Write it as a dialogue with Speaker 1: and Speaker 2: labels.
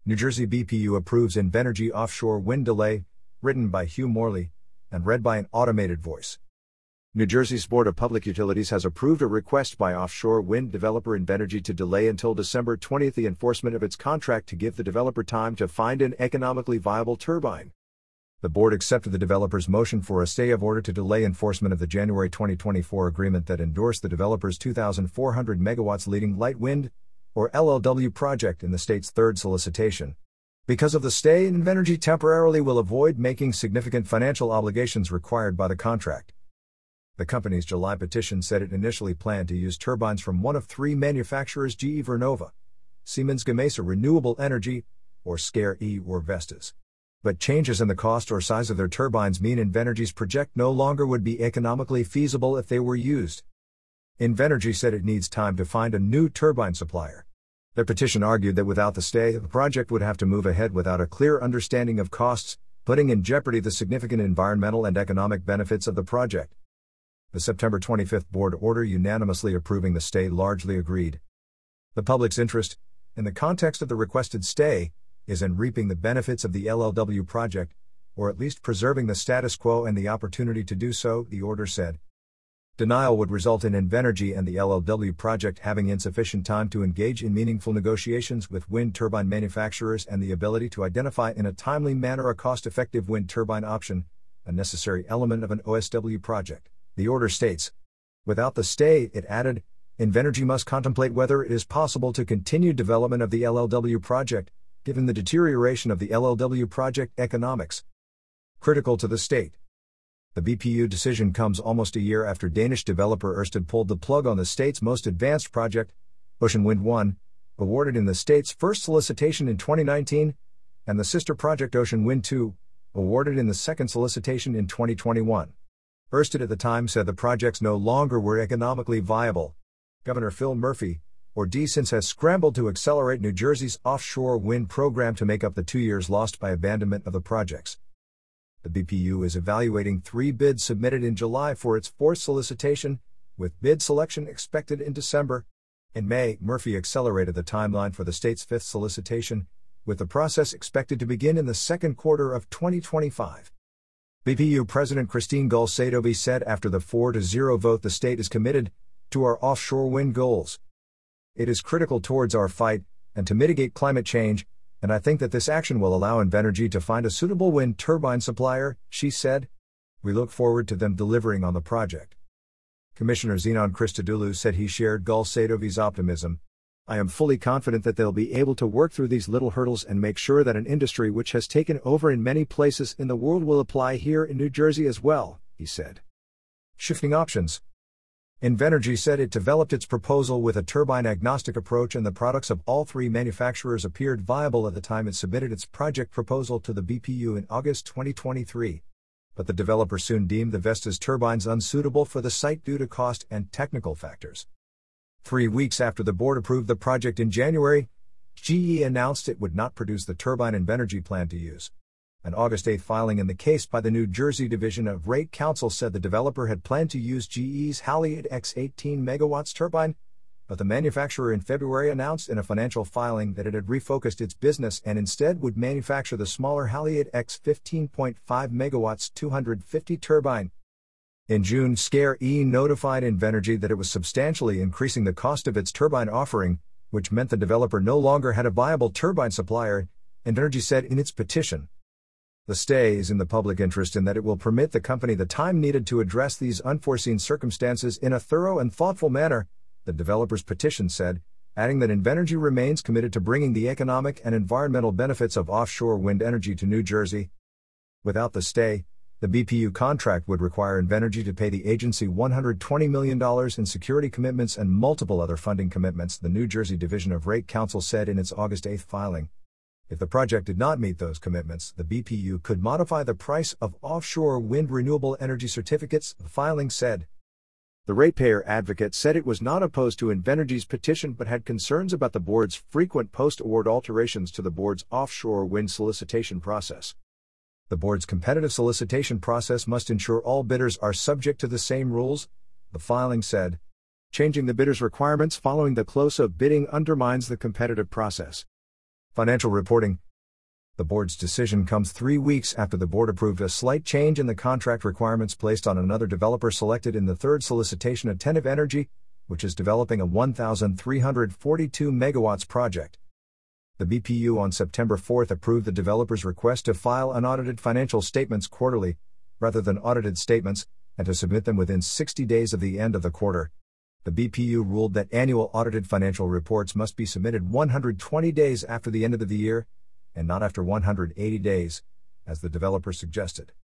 Speaker 1: New Jersey BPU approves Invenergy offshore wind delay, written by Hugh Morley, and read by an automated voice. New Jersey's Board of Public Utilities has approved a request by offshore wind developer Invenergy to delay until December 20 the enforcement of its contract to give the developer time to find an economically viable turbine. The board accepted the developer's motion for a stay of order to delay enforcement of the January 2024 agreement that endorsed the developer's 2,400 megawatts leading light wind, or LLW project in the state's third solicitation. Because of the stay, Invenergy temporarily will avoid making significant financial obligations required by the contract. The company's July petition said it initially planned to use turbines from one of three manufacturers: GE Vernova, Siemens Gamesa Renewable Energy, or SCARE-E or Vestas. But changes in the cost or size of their turbines mean Invenergy's project no longer would be economically feasible if they were used. Invenergy said it needs time to find a new turbine supplier. Their petition argued that without the stay, the project would have to move ahead without a clear understanding of costs, putting in jeopardy the significant environmental and economic benefits of the project. The September 25 board order unanimously approving the stay largely agreed. The public's interest, in the context of the requested stay, is in reaping the benefits of the LLW project, or at least preserving the status quo and the opportunity to do so, the order said. Denial would result in Invenergy and the LLW project having insufficient time to engage in meaningful negotiations with wind turbine manufacturers and the ability to identify in a timely manner a cost-effective wind turbine option, a necessary element of an OSW project, the order states. Without the stay, it added, Invenergy must contemplate whether it is possible to continue development of the LLW project, given the deterioration of the LLW project economics. Critical to the state. The BPU decision comes almost a year after Danish developer Ørsted pulled the plug on the state's most advanced project, Ocean Wind 1, awarded in the state's first solicitation in 2019, and the sister project Ocean Wind 2, awarded in the second solicitation in 2021. Ørsted at the time said the projects no longer were economically viable. Governor Phil Murphy, or DeSantis, has scrambled to accelerate New Jersey's offshore wind program to make up the 2 years lost by abandonment of the projects. The BPU is evaluating 3 bids submitted in July for its fourth solicitation, with bid selection expected in December. In May, Murphy accelerated the timeline for the state's fifth solicitation, with the process expected to begin in the second quarter of 2025. BPU President Christine Gulsadovi said after the 4-0 vote the state is committed to our offshore wind goals. It is critical towards our fight and to mitigate climate change, and I think that this action will allow Invenergy to find a suitable wind turbine supplier, she said. We look forward to them delivering on the project. Commissioner Zenon Christodoulou said he shared Gulsadovi's optimism. I am fully confident that they'll be able to work through these little hurdles and make sure that an industry which has taken over in many places in the world will apply here in New Jersey as well, he said. Shifting options. Invenergy said it developed its proposal with a turbine-agnostic approach, and the products of all three manufacturers appeared viable at the time it submitted its project proposal to the BPU in August 2023. But the developer soon deemed the Vestas turbines unsuitable for the site due to cost and technical factors. 3 weeks after the board approved the project in January, GE announced it would not produce the turbine Invenergy planned to use. An August 8 filing in the case by the New Jersey Division of Rate Counsel said the developer had planned to use GE's Haliade X 18 megawatts turbine, but the manufacturer in February announced in a financial filing that it had refocused its business and instead would manufacture the smaller Haliade X 15.5 megawatts 250 turbine. In June, SCARE-E notified Invenergy that it was substantially increasing the cost of its turbine offering, which meant the developer no longer had a viable turbine supplier, Invenergy said in its petition. The stay is in the public interest in that it will permit the company the time needed to address these unforeseen circumstances in a thorough and thoughtful manner, the developer's petition said, adding that Invenergy remains committed to bringing the economic and environmental benefits of offshore wind energy to New Jersey. Without the stay, the BPU contract would require Invenergy to pay the agency $120 million in security commitments and multiple other funding commitments, the New Jersey Division of Rate Counsel said in its August 8 filing. If the project did not meet those commitments, the BPU could modify the price of offshore wind renewable energy certificates, the filing said. The ratepayer advocate said it was not opposed to Invenergy's petition but had concerns about the board's frequent post-award alterations to the board's offshore wind solicitation process. The board's competitive solicitation process must ensure all bidders are subject to the same rules, the filing said. Changing the bidders' requirements following the close of bidding undermines the competitive process. Financial reporting. The board's decision comes 3 weeks after the board approved a slight change in the contract requirements placed on another developer selected in the third solicitation, Attentive Energy, which is developing a 1,342 megawatts project. The BPU on September 4 approved the developer's request to file unaudited financial statements quarterly, rather than audited statements, and to submit them within 60 days of the end of the quarter. The BPU ruled that annual audited financial reports must be submitted 120 days after the end of the year, and not after 180 days, as the developer suggested.